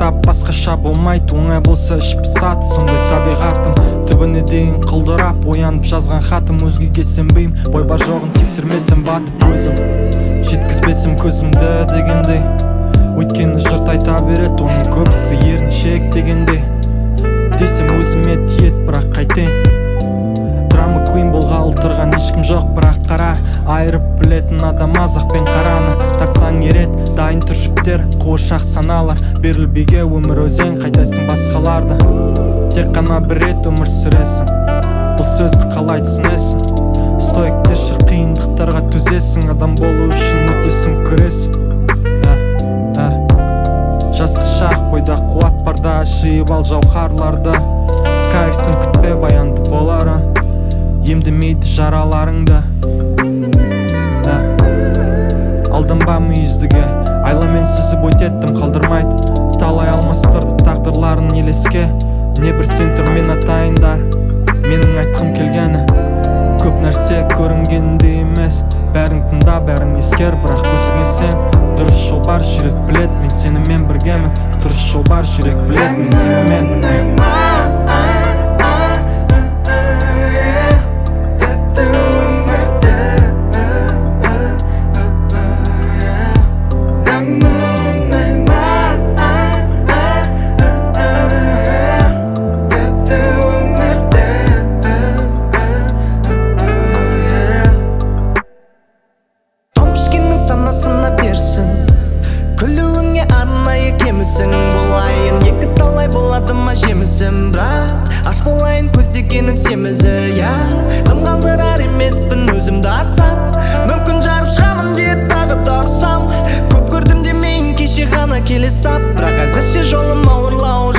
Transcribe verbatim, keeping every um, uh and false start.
тастап басқаша болмайды, оңай болса іш пысады. Сондай табиғатым түбіне дейін қылдырап оянып жазған хатым. Өзгеге сенбейм, бой бар жоғын тексермесем батып өзім, жеткізбесем көзімді дегендей. Өйткені жұрт айта береді, оның көбісі еріншек дегендей. Десем өзіме тиет, бірақ қайтейін. Драма queen болғалы тұрған ешкім жоқ, бірақ қара айырып білетін адам азақ пен қараны. Тартсаң ерет, дайын тұр жіптер, қуыршақ саналар. Берілбеге өмір өзен, қайтайсың басқаларды. Тек қана бір рет өмір сүресің, бұл сөзді қалай түсінесің? Стоиктер қиындықтарға төзесің, адам болу үшін өтесің күресің. Жастық шақ, бойда қуат барда, жиып ал жауһарларды. Кайфтың күтпе, баянды боларын, емдемейді жараларыңды. Алданба мүйіздіге, айламен сүзіп өтеттім, қалдырмайды. Талай алмастырды тағдырларын елеске. Не бір сен тұр мен атайындар, менің айтқым келгені көп нәрсе көрінгенде емес. Бәрін тыңда, бәрін ескер, бірақ көзіңе сен. Дұрыс жол бар, жүрек білет, мен сенімен біргемін. Дұрыс жол бар, жүрек білет, мен сенімен біргемін. Санасына берсін, күлуіңе арнайы кемісің. Болайын екі талай болады ма жемісім, бірақ аш болайын көздегенім семізі. Я тым қалдырар емеспін өзімді асап, мүмкін жарып шығамын деп тағы да ұрсам. Көп көрдім демейін, кеше ғана келе сап, бірақ әзірше жолым ауырлау.